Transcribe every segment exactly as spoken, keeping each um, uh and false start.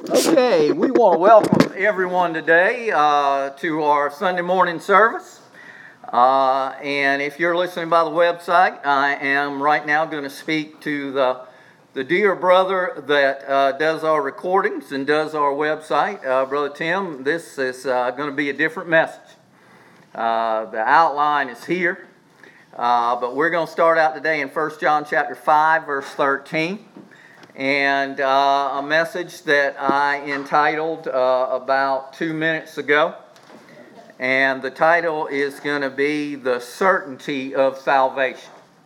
Okay, we want to welcome everyone today uh, to our Sunday morning service. Uh, and if you're listening by the website, I am right now going to speak to the, the dear brother that uh, does our recordings and does our website. Uh, Brother Tim, this is uh, going to be a different message. Uh, the outline is here, uh, but we're going to start out today in First John chapter five, verse thirteen. And uh, a message that I entitled uh, about two minutes ago. And the title is going to be The Certainty of Salvation.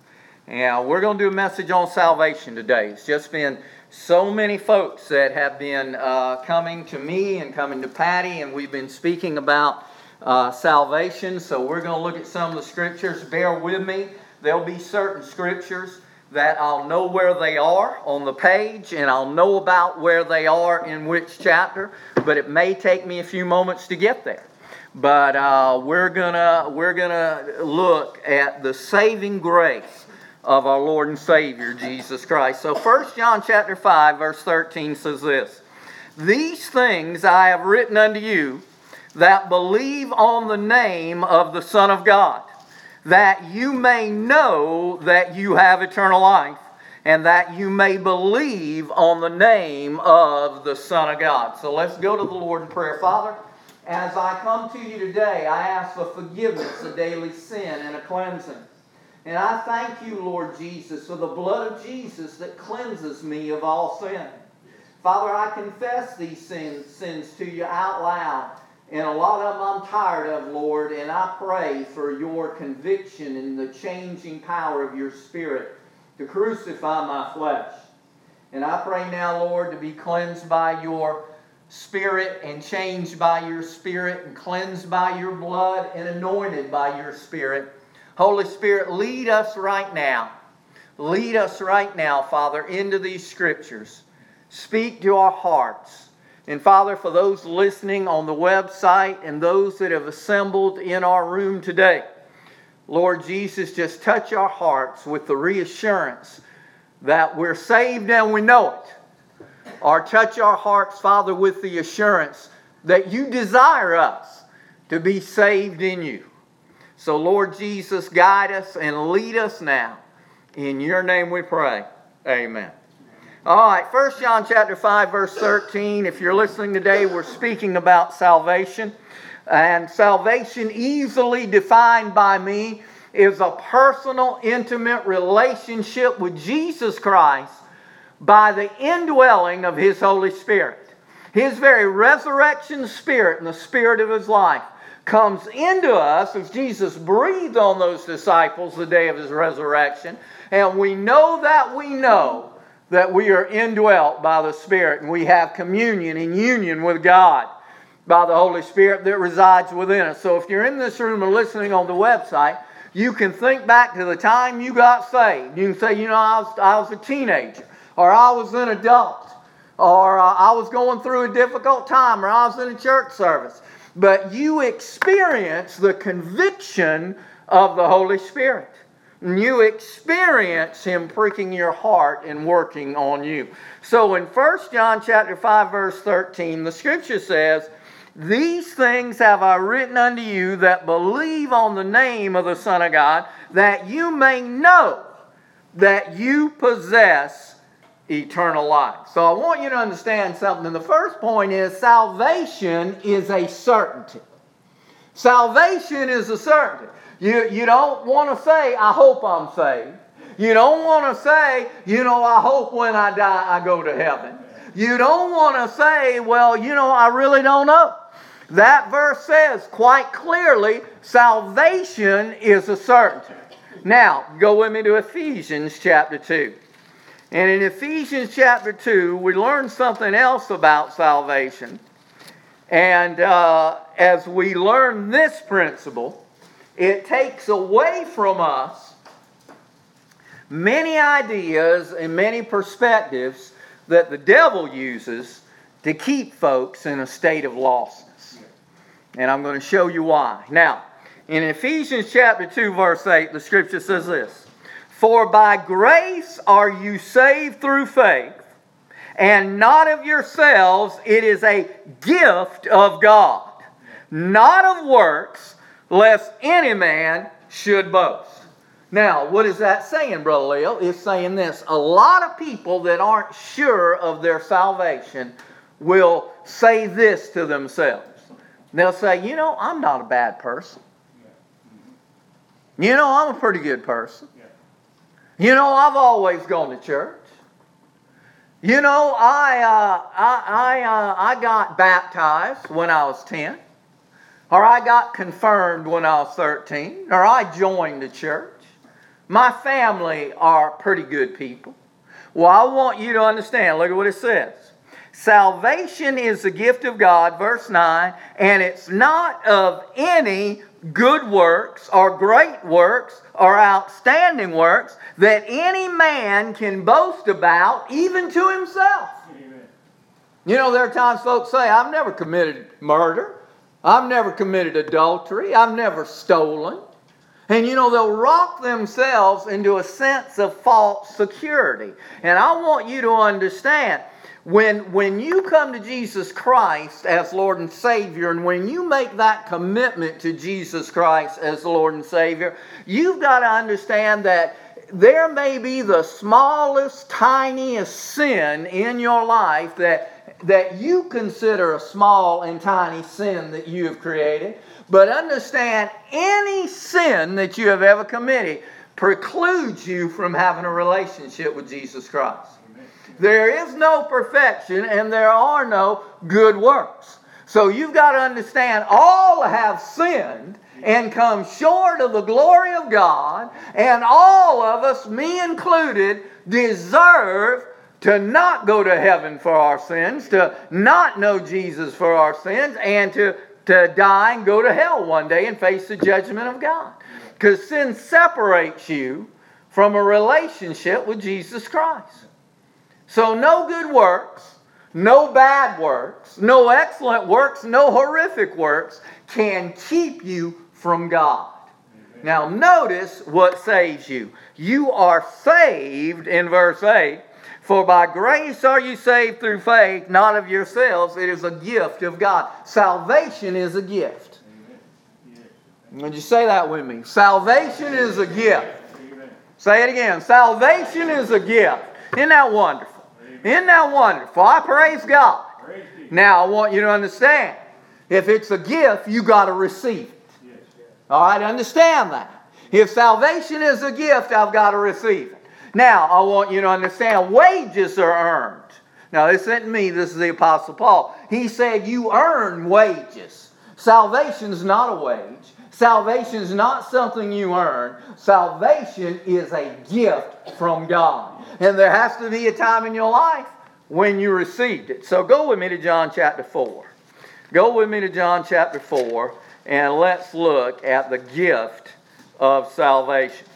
And we're going to do a message on salvation today. It's just been so many folks that have been uh, coming to me and coming to Patty, and we've been speaking about uh, salvation. So we're going to look at some of the scriptures. Bear with me. There'll be certain scriptures that I'll know where they are on the page, and I'll know about where they are in which chapter, but it may take me a few moments to get there. But uh, we're gonna we're gonna look at the saving grace of our Lord and Savior Jesus Christ. So First John chapter five, verse thirteen says this: "These things I have written unto you that believe on the name of the Son of God, that you may know that you have eternal life, and that you may believe on the name of the Son of God." So let's go to the Lord in prayer. Father, as I come to you today, I ask for forgiveness of daily sin and a cleansing. And I thank you, Lord Jesus, for the blood of Jesus that cleanses me of all sin. Father, I confess these sins, sins to you out loud. And a lot of them I'm tired of, Lord, and I pray for your conviction and the changing power of your Spirit to crucify my flesh. And I pray now, Lord, to be cleansed by your Spirit and changed by your Spirit and cleansed by your blood and anointed by your Spirit. Holy Spirit, lead us right now. Lead us right now, Father, into these scriptures. Speak to our hearts. And Father, for those listening on the website and those that have assembled in our room today, Lord Jesus, just touch our hearts with the reassurance that we're saved and we know it. Or touch our hearts, Father, with the assurance that you desire us to be saved in you. So Lord Jesus, guide us and lead us now. In your name we pray. Amen. All right, First John chapter five, verse thirteen. If you're listening today, we're speaking about salvation. And salvation, easily defined by me, is a personal, intimate relationship with Jesus Christ by the indwelling of His Holy Spirit. His very resurrection spirit and the spirit of His life comes into us as Jesus breathed on those disciples the day of His resurrection. And we know that we know that we are indwelt by the Spirit, and we have communion and union with God by the Holy Spirit that resides within us. So if you're in this room or listening on the website, you can think back to the time you got saved. You can say, you know, I was, I was a teenager, or I was an adult, or uh, I was going through a difficult time, or I was in a church service. But you experience the conviction of the Holy Spirit. You experience Him pricking your heart and working on you. So in First John chapter five, verse thirteen, the Scripture says, "These things have I written unto you that believe on the name of the Son of God, that you may know that you possess eternal life." So I want you to understand something. The first point is salvation is a certainty. Salvation is a certainty. You, you don't want to say, "I hope I'm saved." You don't want to say, you know, "I hope when I die I go to heaven." You don't want to say, "Well, you know, I really don't know." That verse says quite clearly, salvation is a certainty. Now, go with me to Ephesians chapter two. And in Ephesians chapter two, we learn something else about salvation. And uh, as we learn this principle, it takes away from us many ideas and many perspectives that the devil uses to keep folks in a state of lostness. And I'm going to show you why. Now, in Ephesians chapter two, verse eight, the Scripture says this: "For by grace are you saved through faith, and not of yourselves. It is a gift of God, not of works, lest any man should boast. Now, what is that saying, Brother Leo? It's saying this. A lot of people that aren't sure of their salvation will say this to themselves. They'll say, you know, I'm not a bad person. You know, I'm a pretty good person. You know, I've always gone to church. You know, I uh, I I, uh, I got baptized when I was ten. Or I got confirmed when I was thirteen. Or I joined the church. My family are pretty good people. Well, I want you to understand. Look at what it says. Salvation is the gift of God, verse nine, and it's not of any good works or great works or outstanding works that any man can boast about, even to himself. Amen. You know, there are times folks say, I've never committed murder. I've never committed adultery. I've never stolen. And you know, they'll rock themselves into a sense of false security. And I want you to understand, when, when you come to Jesus Christ as Lord and Savior, and when you make that commitment to Jesus Christ as the Lord and Savior, you've got to understand that there may be the smallest, tiniest sin in your life that, that you consider a small and tiny sin that you have created. But understand, any sin that you have ever committed precludes you from having a relationship with Jesus Christ. Amen. There is no perfection and there are no good works. So you've got to understand, all have sinned and come short of the glory of God, and all of us, me included, deserve to not go to heaven for our sins, to not know Jesus for our sins, and to to die and go to hell one day and face the judgment of God. Because sin separates you from a relationship with Jesus Christ. So no good works, no bad works, no excellent works, no horrific works can keep you from God. Now notice what saves you. You are saved in verse eight. For by grace are you saved through faith, not of yourselves. It is a gift of God. Salvation is a gift. Amen. Would you say that with me? Salvation is a gift. Amen. Say it again. Salvation is a gift. Isn't that wonderful? Amen. Isn't that wonderful? I praise God. Praise now I want you to understand. If it's a gift, you got to receive it. Yes. All right, understand that. If salvation is a gift, I've got to receive it. Now, I want you to understand, wages are earned. Now, this isn't me, this is the Apostle Paul. He said you earn wages. Salvation is not a wage. Salvation is not something you earn. Salvation is a gift from God. And there has to be a time in your life when you received it. So go with me to John chapter four. Go with me to John chapter four, and let's look at the gift of salvation.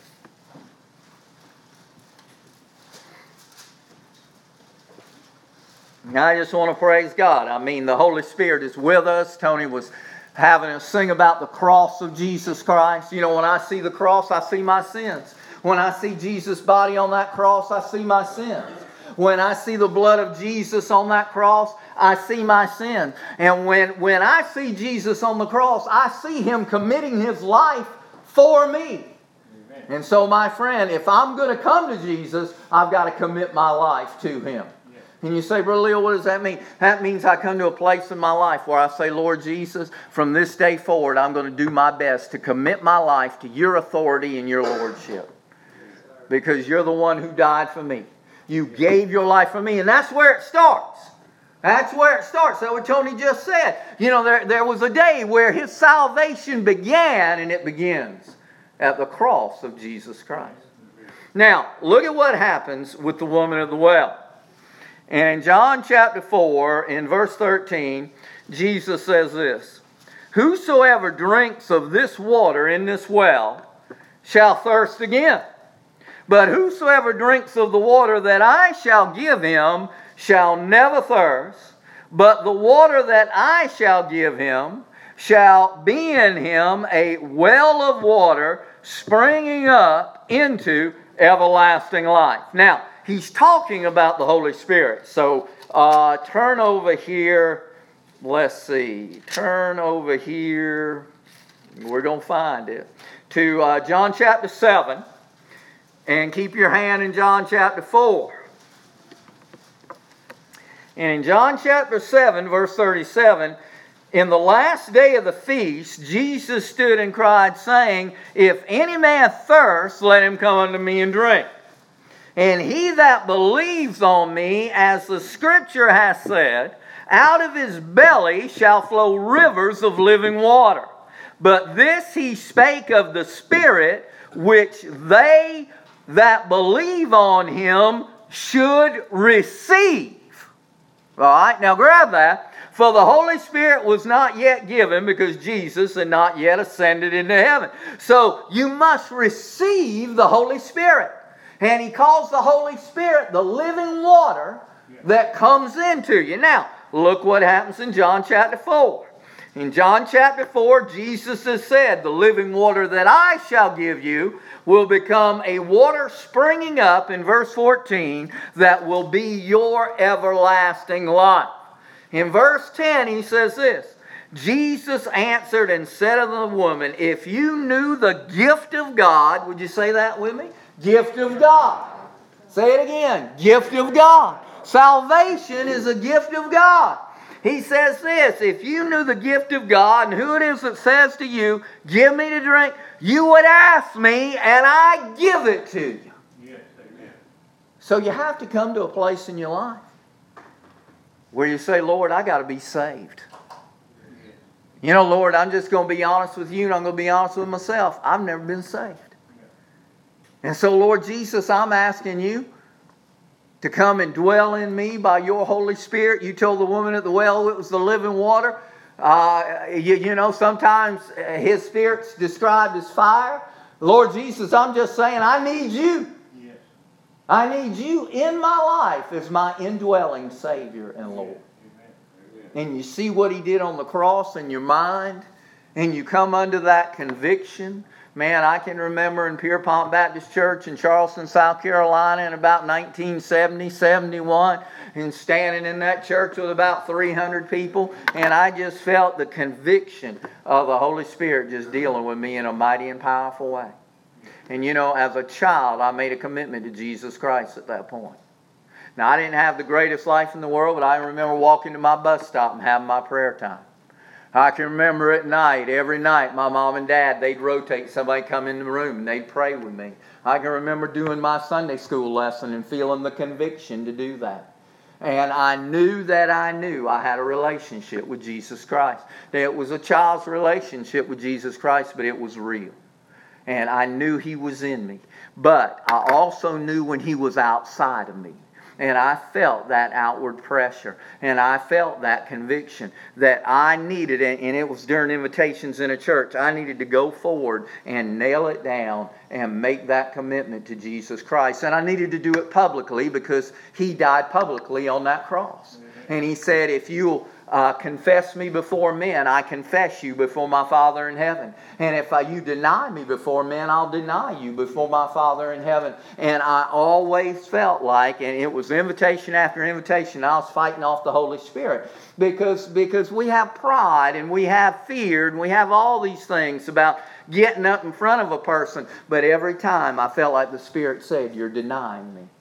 Now, I just want to praise God. I mean, the Holy Spirit is with us. Tony was having us sing about the cross of Jesus Christ. You know, when I see the cross, I see my sins. When I see Jesus' body on that cross, I see my sins. When I see the blood of Jesus on that cross, I see my sins. And when, when I see Jesus on the cross, I see Him committing His life for me. Amen. And so, my friend, if I'm going to come to Jesus, I've got to commit my life to Him. And you say, Brother Leo, what does that mean? That means I come to a place in my life where I say, Lord Jesus, from this day forward, I'm going to do my best to commit my life to your authority and your lordship. Because you're the one who died for me. You gave your life for me. And that's where it starts. That's where it starts. That's what Tony just said. You know, there, there was a day where his salvation began, and it begins at the cross of Jesus Christ. Now, look at what happens with the woman of the well. And in John chapter four, in verse thirteen, Jesus says this, Whosoever drinks of this water in this well shall thirst again. But whosoever drinks of the water that I shall give him shall never thirst. But the water that I shall give him shall be in him a well of water springing up into everlasting life. Now, he's talking about the Holy Spirit. So uh, turn over here. Let's see. Turn over here. We're going to find it. To uh, John chapter seven. And keep your hand in John chapter four. And in John chapter seven, verse thirty-seven, in the last day of the feast, Jesus stood and cried, saying, If any man thirst, let him come unto me and drink. And he that believes on me, as the Scripture hath said, out of his belly shall flow rivers of living water. But this he spake of the Spirit, which they that believe on him should receive. All right, now grab that. For the Holy Spirit was not yet given because Jesus had not yet ascended into heaven. So you must receive the Holy Spirit. And he calls the Holy Spirit the living water that comes into you. Now, look what happens in John chapter four. In John chapter four, Jesus has said, the living water that I shall give you will become a water springing up, in verse fourteen, that will be your everlasting life. In verse ten, he says this, Jesus answered and said unto the woman, if you knew the gift of God, would you say that with me? Gift of God. Say it again, gift of God. Salvation is a gift of God. He says this, if you knew the gift of God and who it is that says to you, give me to drink, you would ask me and I give it to you. Yes, amen. So you have to come to a place in your life where you say, Lord, I got to be saved. You know, Lord, I'm just going to be honest with you and I'm going to be honest with myself. I've never been saved. And so, Lord Jesus, I'm asking you to come and dwell in me by your Holy Spirit. You told the woman at the well it was the living water. Uh, you, you know, sometimes His Spirit's described as fire. Lord Jesus, I'm just saying I need you. Yes. I need you in my life as my indwelling Savior and Lord. Amen. And you see what He did on the cross in your mind, and you come under that conviction. Man, I can remember in Pierpont Baptist Church in Charleston, South Carolina in about nineteen seventy, seventy-one, and standing in that church with about three hundred people, and I just felt the conviction of the Holy Spirit just dealing with me in a mighty and powerful way. And you know, as a child, I made a commitment to Jesus Christ at that point. Now, I didn't have the greatest life in the world, but I remember walking to my bus stop and having my prayer time. I can remember at night, every night, my mom and dad, they'd rotate, somebody come in the room and they'd pray with me. I can remember doing my Sunday school lesson and feeling the conviction to do that. And I knew that I knew I had a relationship with Jesus Christ. That it was a child's relationship with Jesus Christ, but it was real. And I knew He was in me. But I also knew when He was outside of me. And I felt that outward pressure. And I felt that conviction that I needed, and it was during invitations in a church, I needed to go forward and nail it down and make that commitment to Jesus Christ. And I needed to do it publicly because He died publicly on that cross. Mm-hmm. And He said, if you'll Uh, confess me before men, I confess you before my Father in heaven. And if uh, you deny me before men, I'll deny you before my Father in heaven. And I always felt like, and it was invitation after invitation, I was fighting off the Holy Spirit. Because, because we have pride and we have fear and we have all these things about getting up in front of a person. But every time I felt like the Spirit said, you're denying me.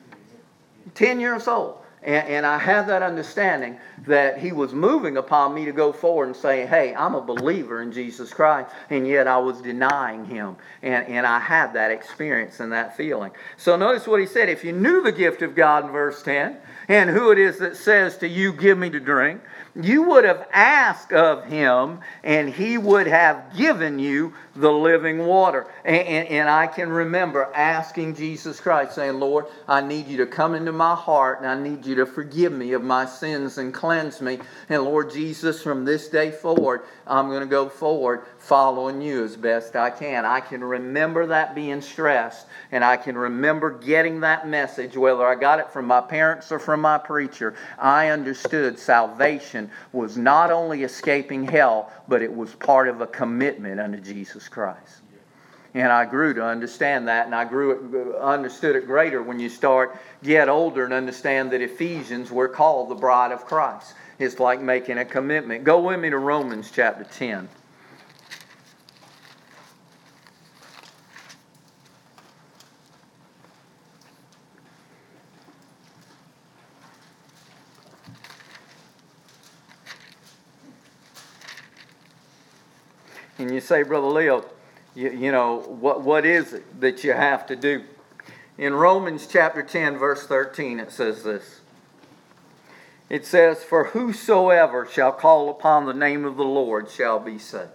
Ten years old. And, and I have that understanding that He was moving upon me to go forward and say, hey, I'm a believer in Jesus Christ. And yet I was denying Him. And, and I had that experience and that feeling. So notice what He said. If you knew the gift of God in verse ten, and who it is that says to you, give me to drink, you would have asked of Him, and He would have given you the living water. And, and, and I can remember asking Jesus Christ, saying, Lord, I need you to come into my heart, and I need you to forgive me of my sins and cleanse me. And Lord Jesus, from this day forward, I'm going to go forward following you as best I can. I can remember that being stressed, and I can remember getting that message, whether I got it from my parents or from my preacher. I understood salvation was not only escaping hell, but it was part of a commitment unto Jesus Christ. And I grew to understand that, and I grew it, understood it greater when you start get older and understand that Ephesians, we're called the bride of Christ. It's like making a commitment. Go with me to Romans chapter ten. And you say, Brother Leo, you, you know, what, what is it that you have to do? In Romans chapter ten, verse thirteen, it says this. It says, for whosoever shall call upon the name of the Lord shall be saved.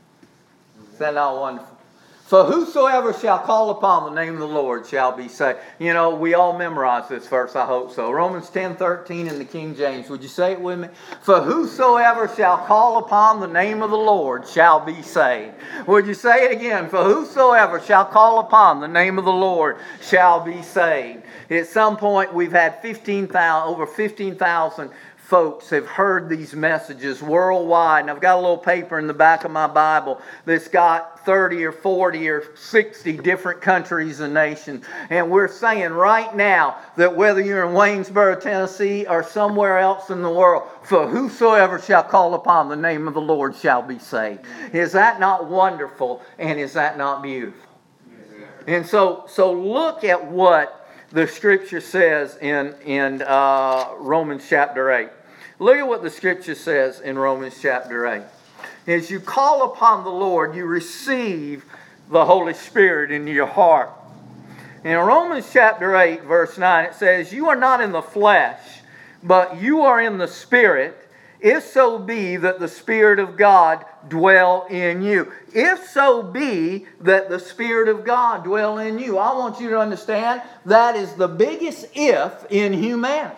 Is that not wonderful? For whosoever shall call upon the name of the Lord shall be saved. You know, we all memorize this verse, I hope so. Romans ten thirteen in the King James. Would you say it with me? For whosoever shall call upon the name of the Lord shall be saved. Would you say it again? For whosoever shall call upon the name of the Lord shall be saved. At some point, we've had fifteen thousand, over fifteen thousand folks have heard these messages worldwide. And I've got a little paper in the back of my Bible that's got thirty or forty or sixty different countries and nations. And we're saying right now that whether you're in Waynesboro, Tennessee, or somewhere else in the world, for whosoever shall call upon the name of the Lord shall be saved. Is that not wonderful? And is that not beautiful? And so, so look at what the Scripture says in, in uh, Romans chapter eight. Look at what the Scripture says in Romans chapter eight. As you call upon the Lord, you receive the Holy Spirit into your heart. In Romans chapter eight, verse nine, it says, you are not in the flesh, but you are in the Spirit, if so be that the Spirit of God dwell in you. If so be that the Spirit of God dwell in you. I want you to understand that is the biggest if in humanity.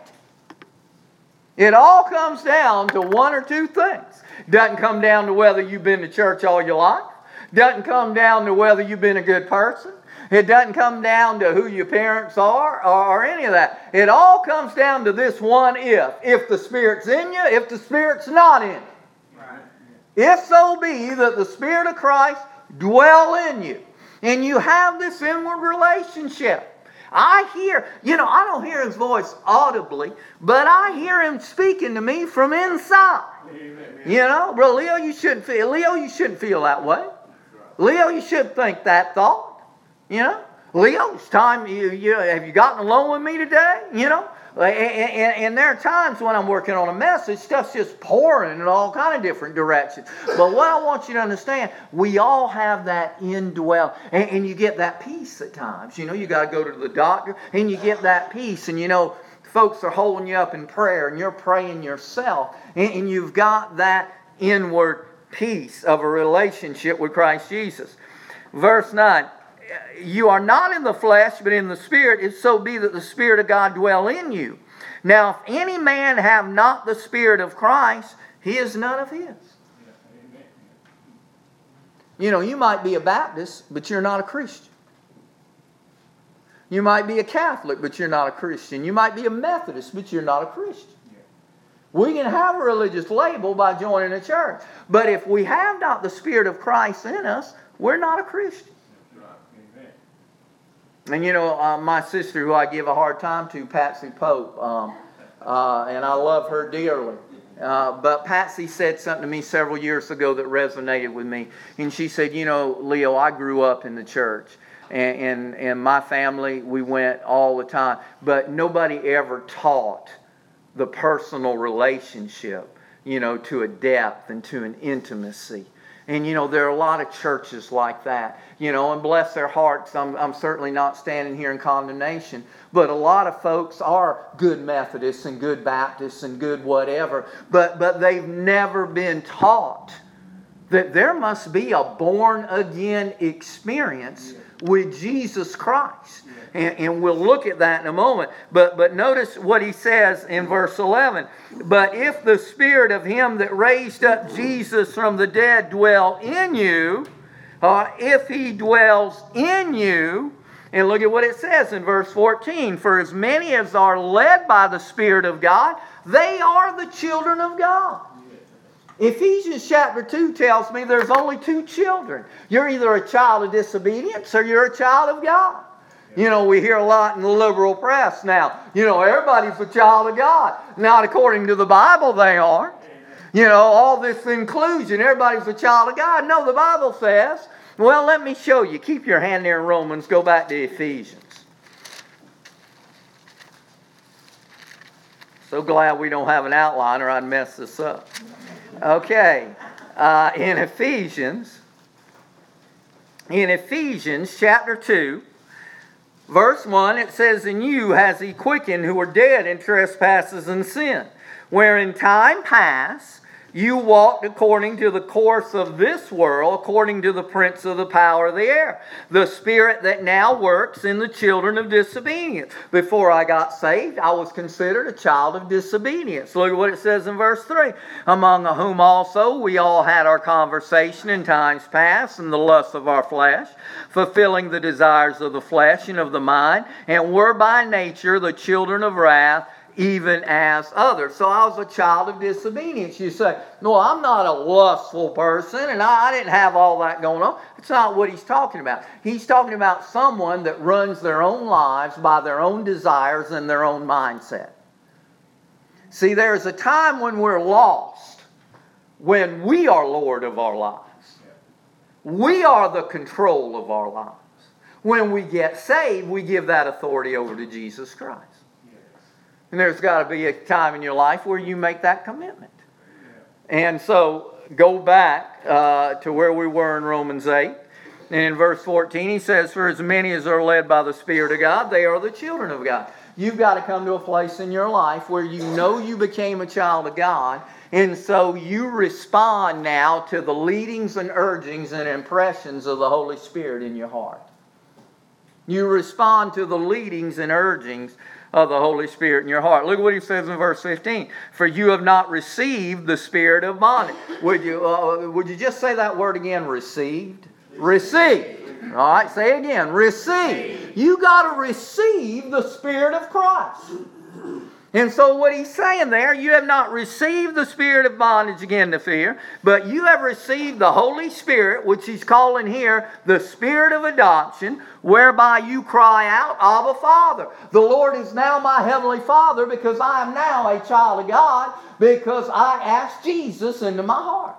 It all comes down to one or two things. Doesn't come down to whether you've been to church all your life. Doesn't come down to whether you've been a good person. It doesn't come down to who your parents are or, or any of that. It all comes down to this one if. If the Spirit's in you, if the Spirit's not in you. Right. If so be that the Spirit of Christ dwell in you. And you have this inward relationship. I hear, you know, I don't hear His voice audibly, but I hear Him speaking to me from inside. Amen. You know, bro, Leo, you shouldn't feel, Leo, you shouldn't feel that way. Leo, you shouldn't think that thought. You know, Leo, it's time, you, you have you gotten alone with me today? You know, and, and, and there are times when I'm working on a message, stuff's just pouring in all kind of different directions. But what I want you to understand, we all have that indwell, and, and you get that peace at times. You know, you got to go to the doctor, and you get that peace, and you know, folks are holding you up in prayer, and you're praying yourself, and, and you've got that inward peace of a relationship with Christ Jesus. Verse nine. You are not in the flesh, but in the Spirit, if so be that the Spirit of God dwell in you. Now, if any man have not the Spirit of Christ, he is none of His. You know, you might be a Baptist, but you're not a Christian. You might be a Catholic, but you're not a Christian. You might be a Methodist, but you're not a Christian. We can have a religious label by joining a church. But if we have not the Spirit of Christ in us, we're not a Christian. And you know, uh, my sister, who I give a hard time to, Patsy Pope, um, uh, and I love her dearly. Uh, but Patsy said something to me several years ago that resonated with me. And she said, you know, Leo, I grew up in the church. And, and, and my family, we went all the time. But nobody ever taught the personal relationship, you know, to a depth and to an intimacy. And, you know, there are a lot of churches like that, you know, and bless their hearts. I'm, I'm certainly not standing here in condemnation. But a lot of folks are good Methodists and good Baptists and good whatever. But, but they've never been taught that there must be a born-again experience with Jesus Christ. And, and we'll look at that in a moment. But, but notice what he says in verse eleven. But if the Spirit of Him that raised up Jesus from the dead dwell in you, uh, if He dwells in you, and look at what it says in verse fourteen. For as many as are led by the Spirit of God, they are the children of God. Ephesians chapter two tells me there's only two children. You're either a child of disobedience or you're a child of God. You know, we hear a lot in the liberal press now. You know, everybody's a child of God. Not according to the Bible, they aren't. You know, all this inclusion, everybody's a child of God. No, the Bible says, well, let me show you. Keep your hand there in Romans. Go back to Ephesians. So glad we don't have an outline or I'd mess this up. Okay, uh, in Ephesians, in Ephesians chapter two, verse one, it says, "In you has he quickened who were dead in trespasses and sin, where in time past you walked according to the course of this world, according to the prince of the power of the air, the spirit that now works in the children of disobedience." Before I got saved, I was considered a child of disobedience. Look at what it says in verse three. "Among whom also we all had our conversation in times past in the lusts of our flesh, fulfilling the desires of the flesh and of the mind, and were by nature the children of wrath, even as others." So I was a child of disobedience. You say, "No, I'm not a lustful person, and I, I didn't have all that going on." It's not what he's talking about. He's talking about someone that runs their own lives by their own desires and their own mindset. See, there's a time when we're lost, when we are Lord of our lives. We are the control of our lives. When we get saved, we give that authority over to Jesus Christ. And there's got to be a time in your life where you make that commitment. And so go back uh, to where we were in Romans eight. And in verse fourteen he says, "For as many as are led by the Spirit of God, they are the children of God." You've got to come to a place in your life where you know you became a child of God. And so you respond now to the leadings and urgings and impressions of the Holy Spirit in your heart. You respond to the leadings and urgings of the Holy Spirit in your heart. Look at what he says in verse fifteen. "For you have not received the spirit of bondage." Would you, uh, would you just say that word again? Received? Received. All right, say it again. Receive. You got to receive the Spirit of Christ. And so what he's saying there, you have not received the spirit of bondage again to fear, but you have received the Holy Spirit, which he's calling here the Spirit of adoption, whereby you cry out, "Abba, Father." The Lord is now my Heavenly Father because I am now a child of God because I asked Jesus into my heart.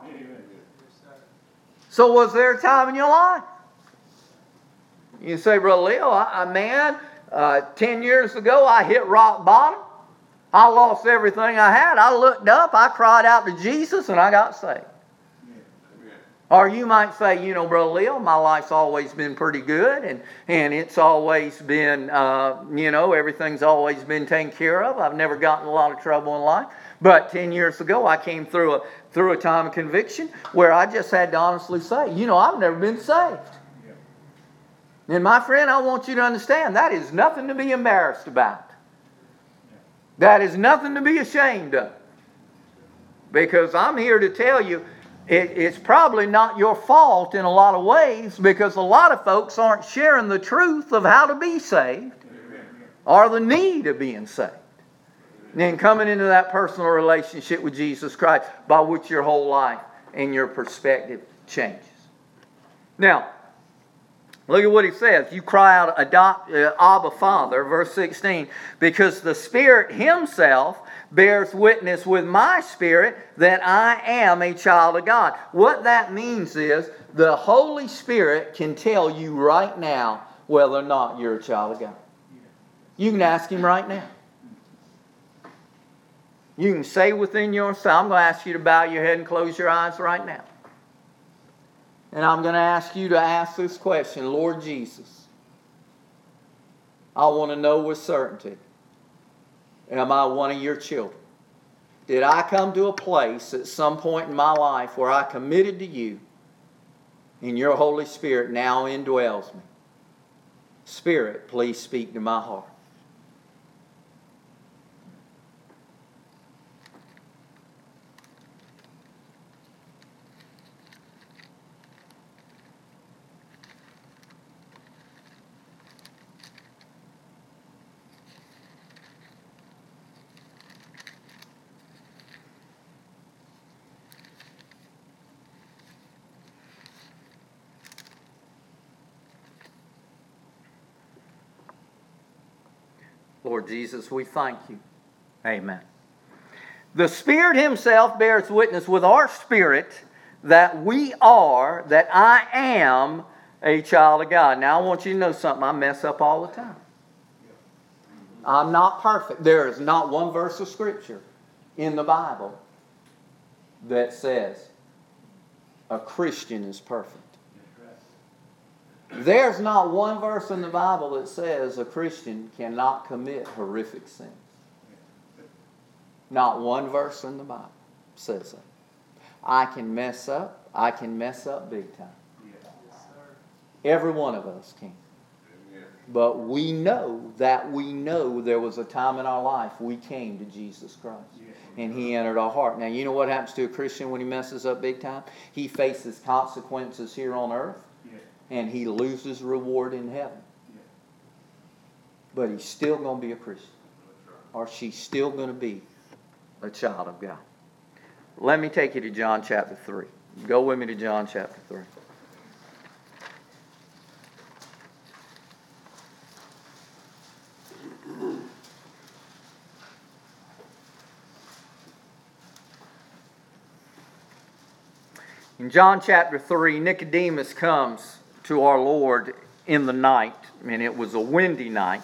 So was there a time in your life? You say, "Brother Leo, I, I, man, uh, ten years ago I hit rock bottom. I lost everything I had. I looked up, I cried out to Jesus, and I got saved." Or you might say, "You know, Brother Leo, my life's always been pretty good, and, and it's always been, uh, you know, everything's always been taken care of. I've never gotten in a lot of trouble in life. But ten years ago, I came through a, through a time of conviction where I just had to honestly say, you know, I've never been saved." And my friend, I want you to understand, that is nothing to be embarrassed about. That is nothing to be ashamed of. Because I'm here to tell you, it, it's probably not your fault in a lot of ways, because a lot of folks aren't sharing the truth of how to be saved or the need of being saved. And then coming into that personal relationship with Jesus Christ, by which your whole life and your perspective changes. Now, look at what he says. You cry out, adopt, uh, Abba, Father, verse sixteen, "because the Spirit Himself bears witness with my spirit that I am a child of God." What that means is the Holy Spirit can tell you right now whether or not you're a child of God. You can ask Him right now. You can say within yourself, I'm going to ask you to bow your head and close your eyes right now. And I'm going to ask you to ask this question, "Lord Jesus, I want to know with certainty, am I one of your children? Did I come to a place at some point in my life where I committed to you and your Holy Spirit now indwells me? Spirit, please speak to my heart." Lord Jesus, we thank you. Amen. The Spirit Himself bears witness with our spirit that we are, that I am a child of God. Now I want you to know something. I mess up all the time. I'm not perfect. There is not one verse of Scripture in the Bible that says a Christian is perfect. There's not one verse in the Bible that says a Christian cannot commit horrific sins. Not one verse in the Bible says that. I can mess up. I can mess up big time. Every one of us can. But we know that we know there was a time in our life we came to Jesus Christ. And He entered our heart. Now, you know what happens to a Christian when he messes up big time? He faces consequences here on earth. And he loses reward in heaven. But he's still going to be a Christian. Or she's still going to be a child of God. Let me take you to John chapter three. Go with me to John chapter three. In John chapter three, Nicodemus comes to our Lord in the night, and it was a windy night.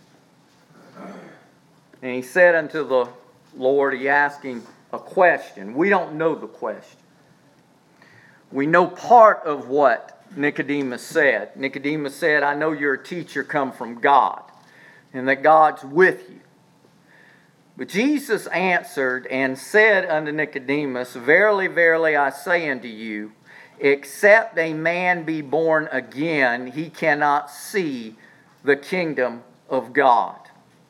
And he said unto the Lord, he asked him a question. We don't know the question. We know part of what Nicodemus said. Nicodemus said, I know you're a teacher come from God, and that God's with you. But Jesus answered and said unto Nicodemus, Verily, verily, I say unto you, except a man be born again, he cannot see the kingdom of God.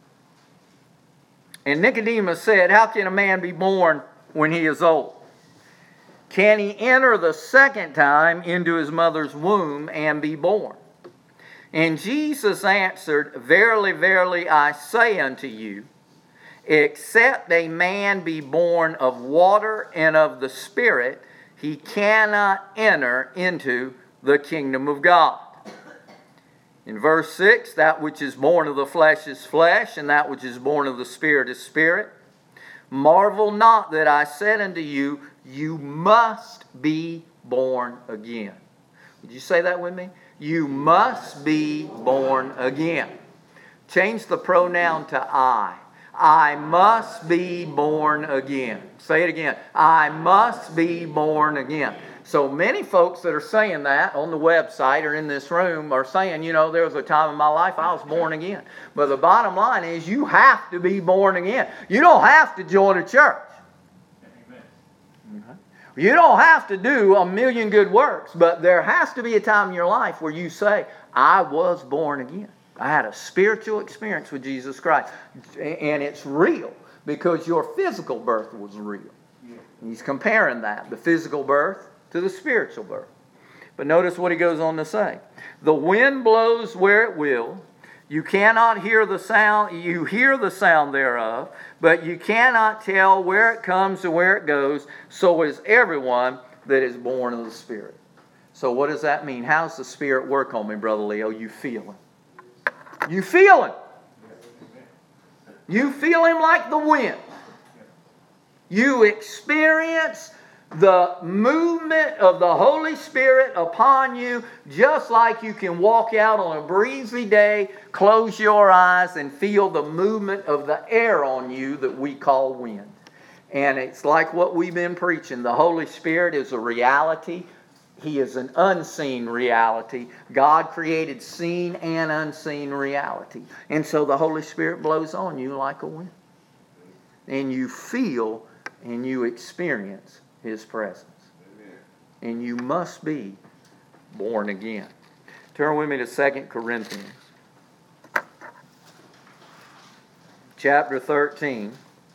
And Nicodemus said, How can a man be born when he is old? Can he enter the second time into his mother's womb and be born? And Jesus answered, Verily, verily, I say unto you, except a man be born of water and of the Spirit, he cannot enter into the kingdom of God. In verse six, that which is born of the flesh is flesh, and that which is born of the Spirit is spirit. Marvel not that I said unto you, you must be born again. Would you say that with me? You must be born again. Change the pronoun to I. I must be born again. Say it again. I must be born again. So many folks that are saying that on the website or in this room are saying, you know, there was a time in my life I was born again. But the bottom line is you have to be born again. You don't have to join a church. Amen. You don't have to do a million good works, but there has to be a time in your life where you say, I was born again. I had a spiritual experience with Jesus Christ. And it's real because your physical birth was real. He's comparing that, the physical birth to the spiritual birth. But notice what he goes on to say. The wind blows where it will. You cannot hear the sound. You hear the sound thereof, but you cannot tell where it comes and where it goes. So is everyone that is born of the Spirit. So what does that mean? How does the Spirit work on me, Brother Leo? You feel Him. You feel Him. You feel Him like the wind. You experience the movement of the Holy Spirit upon you, just like you can walk out on a breezy day, close your eyes, and feel the movement of the air on you that we call wind. And it's like what we've been preaching. The Holy Spirit is a reality. He is an unseen reality. God created seen and unseen reality. And so the Holy Spirit blows on you like a wind. And you feel and you experience His presence. Amen. And you must be born again. Turn with me to Second Corinthians. Chapter thirteen.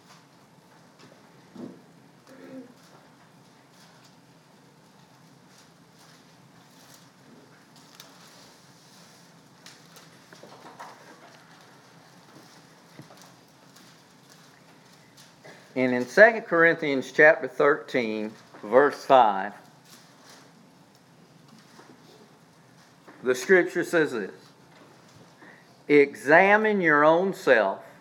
And in Second Corinthians chapter thirteen, verse five, the Scripture says this: Examine your own self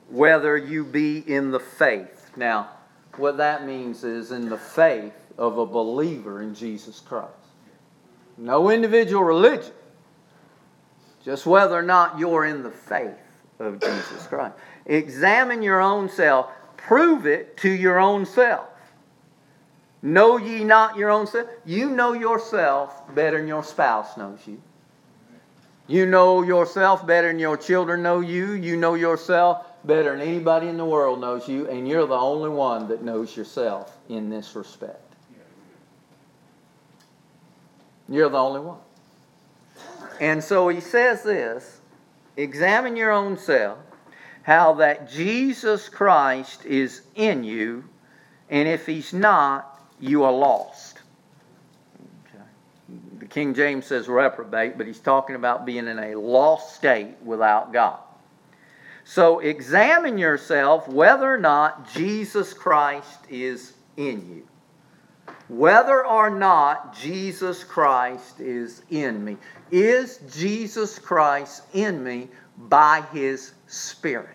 whether you be in the faith. Now, what that means is in the faith of a believer in Jesus Christ. No individual religion. Just whether or not you're in the faith of Jesus Christ. Examine your own self. Prove it to your own self. Know ye not your own self? You know yourself better than your spouse knows you. You know yourself better than your children know you. You know yourself better than anybody in the world knows you. And you're the only one that knows yourself in this respect. You're the only one. And so he says this, examine your own self, how that Jesus Christ is in you, and if he's not, you are lost. Okay. The King James says reprobate, but he's talking about being in a lost state without God. So examine yourself whether or not Jesus Christ is in you. Whether or not Jesus Christ is in me. Is Jesus Christ in me by His Spirit?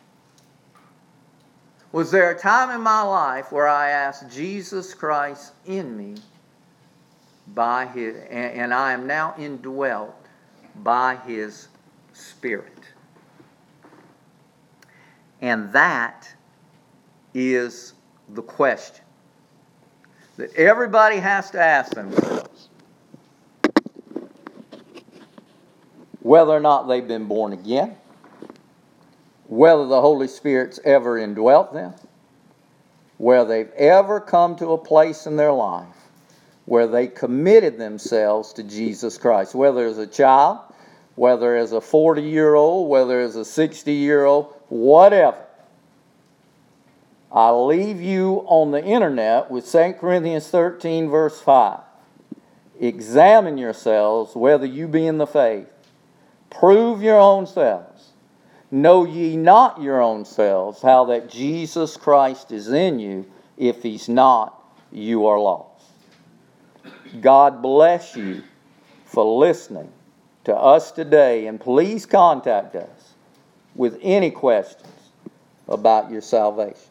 Was there a time in my life where I asked Jesus Christ in me by His, and, and I am now indwelt by His Spirit? And that is the question that everybody has to ask themselves. Whether or not they've been born again, whether the Holy Spirit's ever indwelt them, whether they've ever come to a place in their life where they committed themselves to Jesus Christ, whether as a child, whether as a forty-year-old, whether as a sixty-year-old, whatever. I leave you on the internet with Second Corinthians thirteen, verse five. Examine yourselves whether you be in the faith. Prove your own selves. Know ye not your own selves how that Jesus Christ is in you? If He's not, you are lost. God bless you for listening to us today, and please contact us with any questions about your salvation.